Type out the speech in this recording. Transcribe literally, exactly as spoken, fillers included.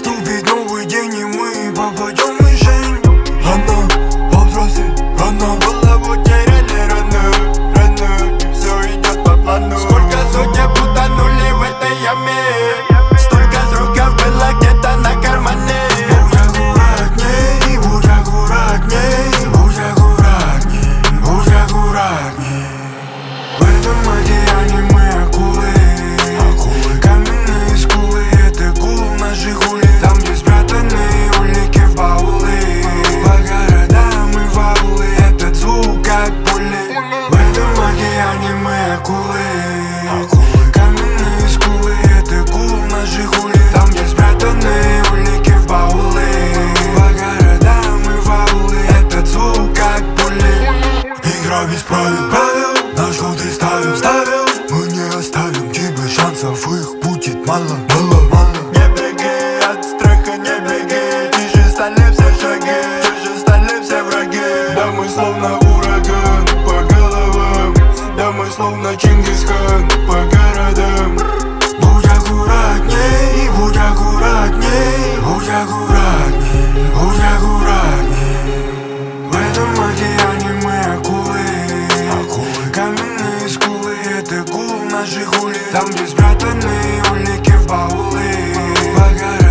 Наступит новый день, и мы попадем в мишень. Рано повзрослеть, рано голову теряли рано, рано, и все идет по плану. Сколько судеб утонули в этой яме, столько сроков было где-то на кармане. Будь аккуратней, будь аккуратней, будь аккуратней, будь аккуратней. В этом океане мы акулы, акулы. Каменные скулы, это гул на Жигули. Там, где спрятаны улики в баулы, по городам и в аулы, этот звук как пули. В этом океане мы акулы, акулы. Каменные скулы, это гул на Жигули. Там, где спрятаны улики в баулы, по городам и в аулы, этот звук как пули. Игра без правил, правил. На что ты ставил, ставил? Мы не оставим тебе шансов, их будет мало, мало, мало. Не беги от страха, не беги. Тише стали все шаги, тише стали все враги. Да мы словно ураган по головам, да мы словно Чингисхан по городам. Будь аккуратней, будь аккуратней, будь аккуратней, будь аккуратней. В этом океане мы акулы, акулы. Каменные скулы, это гул на Жигули. Там, где спрятаны улики в баулы, по городам.